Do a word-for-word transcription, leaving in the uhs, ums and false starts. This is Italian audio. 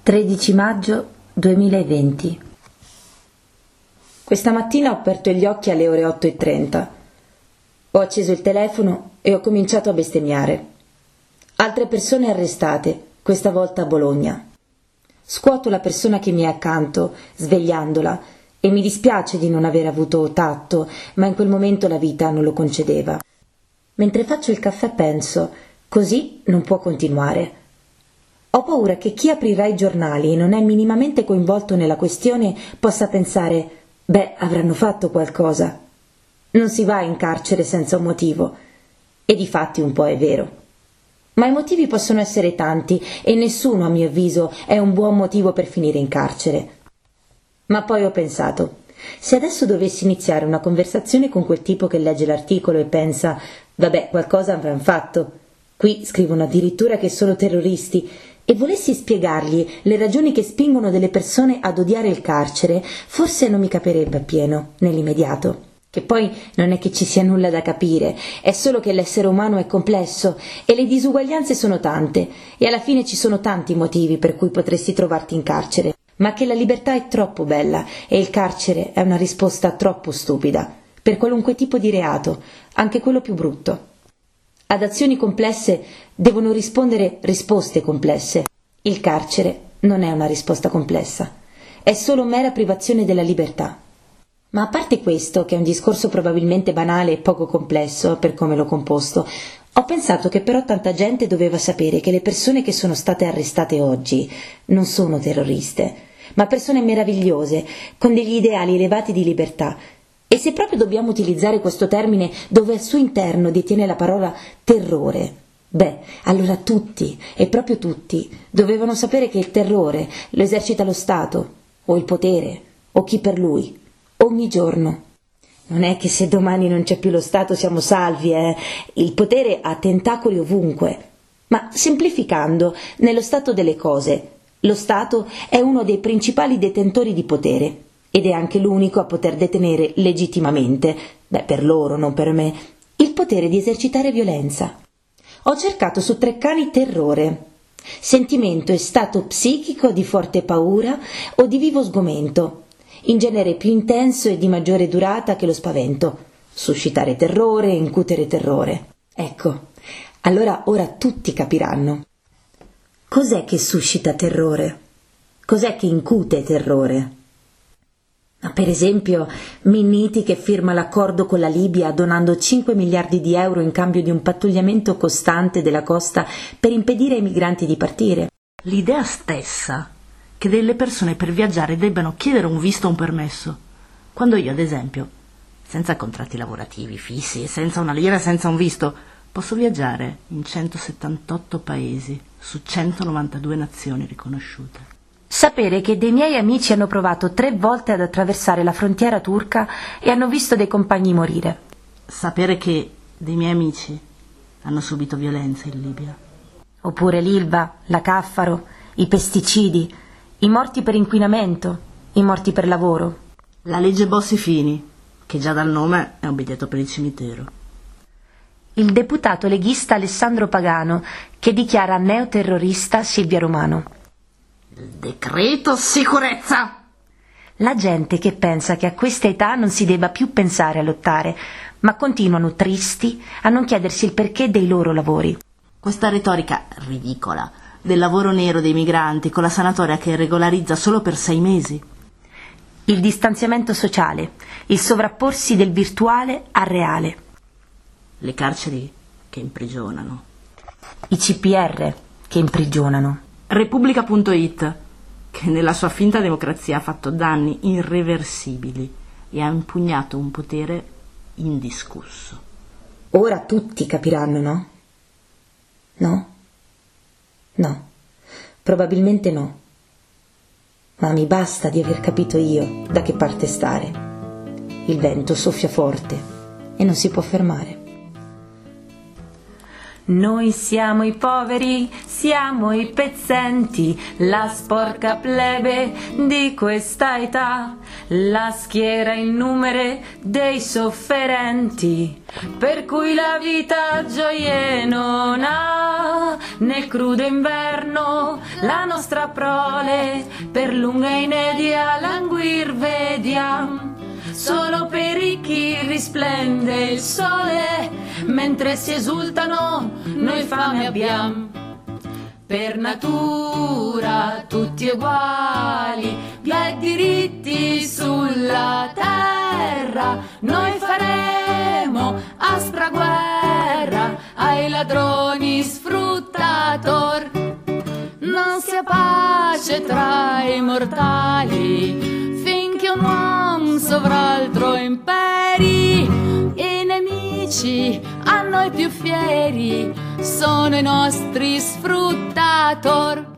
tredici maggio duemilaventi. Questa mattina ho aperto gli occhi alle ore otto e trenta. Ho acceso il telefono e ho cominciato a bestemmiare. Altre persone arrestate, questa volta a Bologna. Scuoto la persona che mi è accanto, svegliandola, e mi dispiace di non aver avuto tatto, ma in quel momento la vita non lo concedeva. Mentre faccio il caffè penso, così non può continuare. Ho paura che chi aprirà i giornali e non è minimamente coinvolto nella questione possa pensare, beh, avranno fatto qualcosa. Non si va in carcere senza un motivo. E difatti un po' è vero. Ma i motivi possono essere tanti e nessuno, a mio avviso, è un buon motivo per finire in carcere. Ma poi ho pensato, se adesso dovessi iniziare una conversazione con quel tipo che legge l'articolo e pensa, vabbè, qualcosa avranno fatto, qui scrivono addirittura che sono terroristi, e volessi spiegargli le ragioni che spingono delle persone ad odiare il carcere, forse non mi capirebbe appieno, nell'immediato. Che poi non è che ci sia nulla da capire, è solo che l'essere umano è complesso e le disuguaglianze sono tante, e alla fine ci sono tanti motivi per cui potresti trovarti in carcere, ma che la libertà è troppo bella e il carcere è una risposta troppo stupida, per qualunque tipo di reato, anche quello più brutto. Ad azioni complesse devono rispondere risposte complesse. Il carcere non è una risposta complessa, è solo mera privazione della libertà. Ma a parte questo, che è un discorso probabilmente banale e poco complesso per come l'ho composto, ho pensato che però tanta gente doveva sapere che le persone che sono state arrestate oggi non sono terroriste, ma persone meravigliose, con degli ideali elevati di libertà. E se proprio dobbiamo utilizzare questo termine dove al suo interno detiene la parola terrore, beh, allora tutti, e proprio tutti, dovevano sapere che il terrore lo esercita lo Stato, o il potere, o chi per lui, ogni giorno. Non è che se domani non c'è più lo Stato siamo salvi, eh? Il potere ha tentacoli ovunque. Ma semplificando, nello stato delle cose, lo Stato è uno dei principali detentori di potere. Ed è anche l'unico a poter detenere legittimamente, beh, per loro, non per me, il potere di esercitare violenza. Ho cercato su Treccani terrore, sentimento e stato psichico di forte paura o di vivo sgomento, in genere più intenso e di maggiore durata che lo spavento, suscitare terrore, incutere terrore. Ecco, allora ora tutti capiranno. Cos'è che suscita terrore? Cos'è che incute terrore? Ma per esempio Minniti che firma l'accordo con la Libia donando cinque miliardi di euro in cambio di un pattugliamento costante della costa per impedire ai migranti di partire. L'idea stessa che delle persone per viaggiare debbano chiedere un visto o un permesso, quando io ad esempio, senza contratti lavorativi fissi e senza una lira e senza un visto, posso viaggiare in centosettantotto paesi su centonovantadue nazioni riconosciute. Sapere che dei miei amici hanno provato tre volte ad attraversare la frontiera turca e hanno visto dei compagni morire. Sapere che dei miei amici hanno subito violenza in Libia. Oppure l'Ilva, la Caffaro, i pesticidi, i morti per inquinamento, i morti per lavoro. La legge Bossi-Fini, che già dal nome è un biglietto per il cimitero. Il deputato leghista Alessandro Pagano, che dichiara neoterrorista Silvia Romano. Il decreto sicurezza! La gente che pensa che a questa età non si debba più pensare a lottare, ma continuano tristi a non chiedersi il perché dei loro lavori. Questa retorica ridicola del lavoro nero dei migranti con la sanatoria che regolarizza solo per sei mesi. Il distanziamento sociale, il sovrapporsi del virtuale al reale. Le carceri che imprigionano. I C P R che imprigionano. Repubblica punto it, che nella sua finta democrazia ha fatto danni irreversibili e ha impugnato un potere indiscusso. Ora tutti capiranno, no? No? No, probabilmente no. Ma mi basta di aver capito io da che parte stare. Il vento soffia forte e non si può fermare. Noi siamo i poveri, siamo i pezzenti, la sporca plebe di questa età, la schiera innumere dei sofferenti, per cui la vita gioie non ha, nel crudo inverno la nostra prole per lunga inedia languir vediam. Solo per i ricchi risplende il sole, mentre si esultano noi fame abbiam. Per natura tutti uguali, via e diritti sulla terra, noi faremo aspra guerra ai ladroni sfruttator. Non sia pace tra i mortali, finché un uomo sovraltro imperi. I nemici a noi più fieri sono i nostri sfruttator.